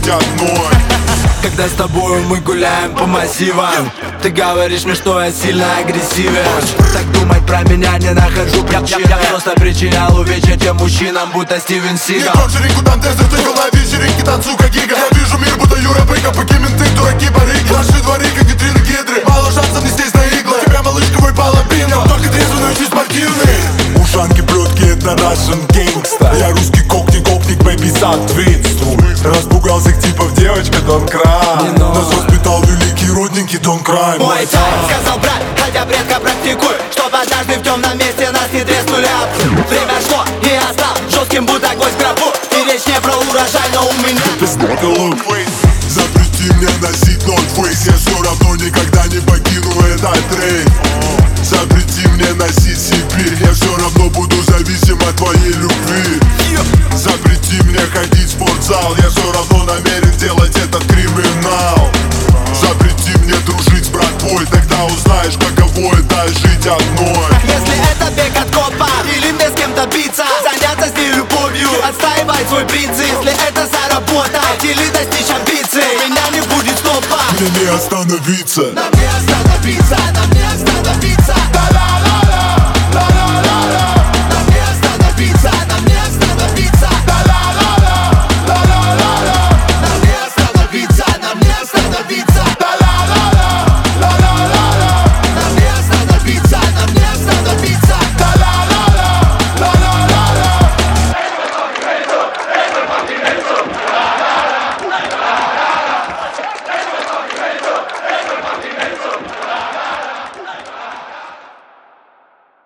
жить одной. Когда с тобою мы гуляем по массивам, ты говоришь мне, что я сильно агрессивен. Так думать про меня не нахожу причин. Я просто причинял увечья тем мужчинам, будто Стивен Сигал. Не вечеринку Дантеса, ты на вечеринке танцую как Ига. Я вижу мир, будто Юра Быка, поки менты, дураки, барыги. Наши дворы, как витрины гидры. Мало шансов не сесть на иглы. Тебя, малышка, выпала бинго. Только трезвый, очень спортивный. Ушанки, плетки, это Russian gangsta. Я русский кокник, бэйби, соответствуй. Распугался типов девочка, don't cry. Нас воспитал великий родненький, don't cry. Мой царь сказал брат, хотя предка практикуй, чтоб однажды в темном месте нас не треснули об. Время шло, и я стал жестким, будто гвоздь в гробу. И речь не про урожай, но у меня запрети мне носить North Face. Я все равно никогда не покину этот трейд. Запрети мне носить Сибирь. Я все равно буду зависим от твоей любви. Запрети мне ходить в спортзал. Я все равно намерен делать этот криминал. Запрети мне дружить с братвой. Тогда узнаешь, каково это жить одной. Если это бег от копа или мне с кем-то биться, заняться с ней любовью, отстаивать свой принцип. Если это заработать или достичь амбиций, меня не будет стопа. Мне не остановиться.